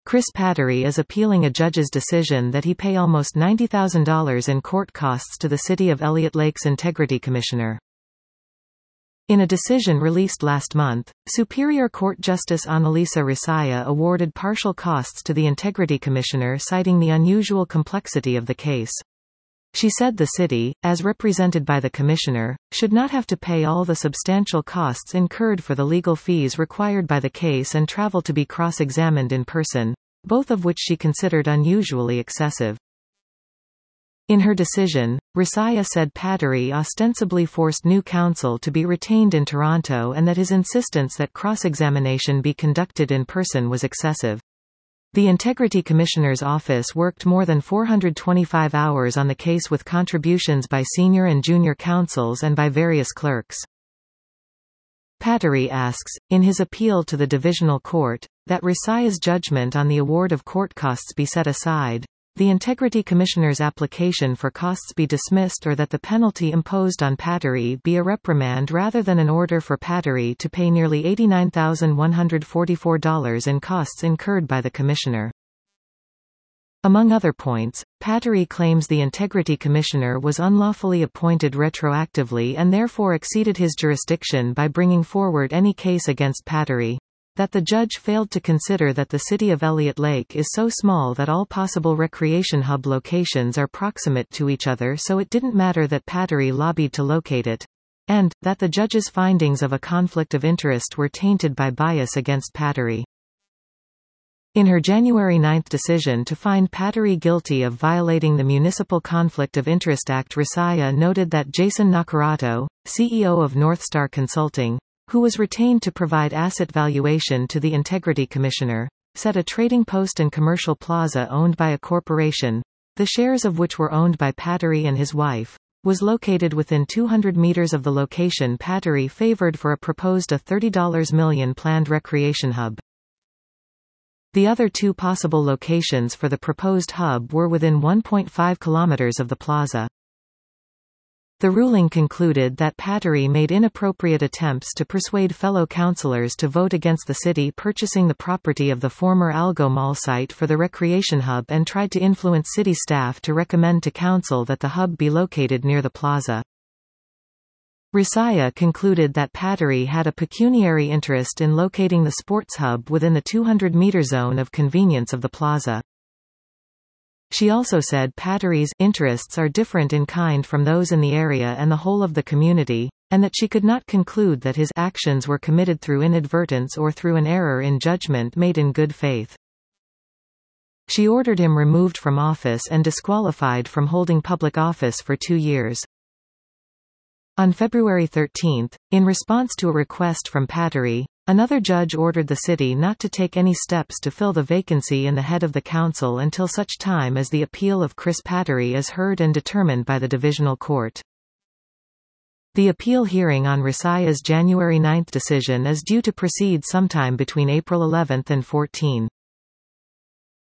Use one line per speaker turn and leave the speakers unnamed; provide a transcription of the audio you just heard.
Chris Pattery is appealing a judge's decision that he pay almost $90,000 in court costs to the City of Elliott Lake's Integrity Commissioner. In a decision released last month, Superior Court Justice Annalisa Risaya awarded partial costs to the Integrity Commissioner, citing the unusual complexity of the case. She said the city, as represented by the Commissioner, should not have to pay all the substantial costs incurred for the legal fees required by the case and travel to be cross-examined in person, both of which she considered unusually excessive. In her decision, Risaya said Pattery ostensibly forced new counsel to be retained in Toronto and that his insistence that cross-examination be conducted in person was excessive. The Integrity Commissioner's office worked more than 425 hours on the case with contributions by senior and junior counsels and by various clerks. Pattery asks, in his appeal to the Divisional Court, that Risaya's judgment on the award of court costs be set aside, the Integrity Commissioner's application for costs be dismissed, or that the penalty imposed on Pattery be a reprimand rather than an order for Pattery to pay nearly $89,144 in costs incurred by the Commissioner. Among other points, Pattery claims the Integrity Commissioner was unlawfully appointed retroactively and therefore exceeded his jurisdiction by bringing forward any case against Pattery, that the judge failed to consider that the City of Elliott Lake is so small that all possible recreation hub locations are proximate to each other, so it didn't matter that Pattery lobbied to locate it, and that the judge's findings of a conflict of interest were tainted by bias against Pattery. In her January 9 decision to find Pattery guilty of violating the Municipal Conflict of Interest Act, Risaya noted that Jason Naccarato, CEO of Northstar Consulting, who was retained to provide asset valuation to the Integrity Commissioner, said a trading post and commercial plaza owned by a corporation, the shares of which were owned by Pattery and his wife, was located within 200 meters of the location Pattery favored for a proposed $30 million planned recreation hub. The other two possible locations for the proposed hub were within 1.5 kilometers of the plaza. The ruling concluded that Pattery made inappropriate attempts to persuade fellow councillors to vote against the city purchasing the property of the former Algo Mall site for the recreation hub and tried to influence city staff to recommend to council that the hub be located near the plaza. Risaya concluded that Pattery had a pecuniary interest in locating the sports hub within the 200-meter zone of convenience of the plaza. She also said Pattery's interests are different in kind from those in the area and the whole of the community, and that she could not conclude that his actions were committed through inadvertence or through an error in judgment made in good faith. She ordered him removed from office and disqualified from holding public office for 2 years. On February 13, in response to a request from Pattery, another judge ordered the city not to take any steps to fill the vacancy in the head of the council until such time as the appeal of Chris Pattery is heard and determined by the Divisional Court. The appeal hearing on Risaya's January 9 decision is due to proceed sometime between April 11 and 14.